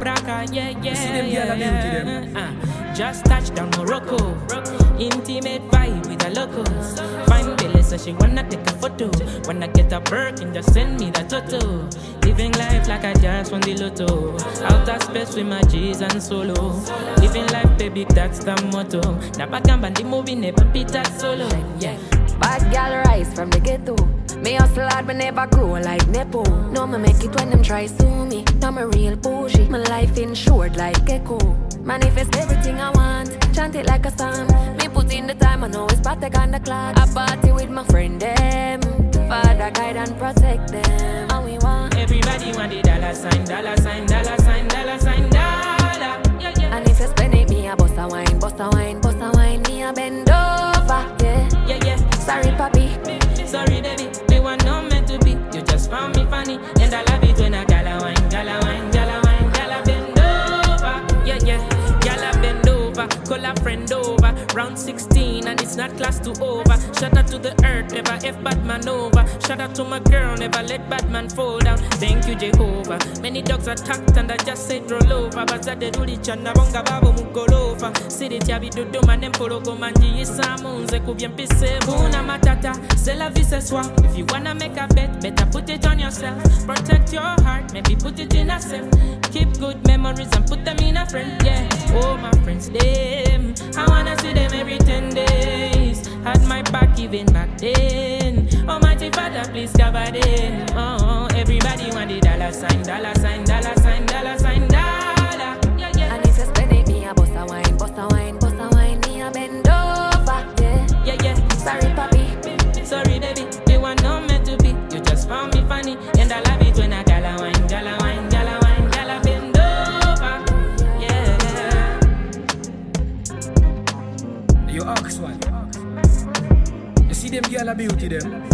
Braka, yeah, You see them girl beauty them. Just touched down Morocco. Intimate vibe with the locals. Fine Billy, so she wanna take a photo. Wanna get a Birkin, just send me the toto. Living life like I just won the lotto. Outer space with my G's and solo. Living life, baby, that's the motto. Napakamba the movie never beat that solo. Yeah. Bad gal rise from the ghetto. Me hustle hard but never grow like Nepo. No, me make it when them try sue me. I'm a real bougie. My life insured like Echo. Manifest everything I want. Chant it like a song. Me put in the time, I know it's Patek on the clock. I party with my friend them. Father guide and protect them. And we want everybody want the dollar sign, dollar sign, dollar sign, dollar sign, dollar. Yeah, yeah. And if you spend it, me a bust a wine, bust a wine, bust a wine. Me a bend over, yeah. Yeah, yeah. Sorry, papi. Sorry, baby. We were not meant to be. You just found me funny, and I love it when I gala wine, gala wine, gala wine, gala bend over. Yeah, yeah. Gala bend over, call a friend over. Round 16 and it's not class to over. Shout out to the earth, never F Batman over. Shout out to my girl, never let Batman fall down. Thank you, Jehovah. Many dogs attacked and I just said roll over. But that they do the chana bonga babo mugolova. City tiabi do do man empolo go manji isa munze kubien pisse muna matata. C'est la vie ce soir. If you wanna make a bet, better put it on yourself. Protect your heart, maybe put it in a safe. Keep good memories and put them in a friend, yeah. Oh, my friends, them. I wanna see them every 10 days. Had my back even back then. Almighty Father, please cover them. Oh, everybody want the dollar sign, dollar sign, dollar sign, dollar sign, dollar. Yeah, yeah. And if you spend it, me a bust a wine, bust a wine, bust a wine. Me a bend over, yeah. Yeah, yeah. Sorry, papi. Sorry, baby. We were not meant to be. You just found me funny, and I love it when I gala wine, gala wine, gala wine, gala bend over. Yeah. You ask one. You see them girl beauty them.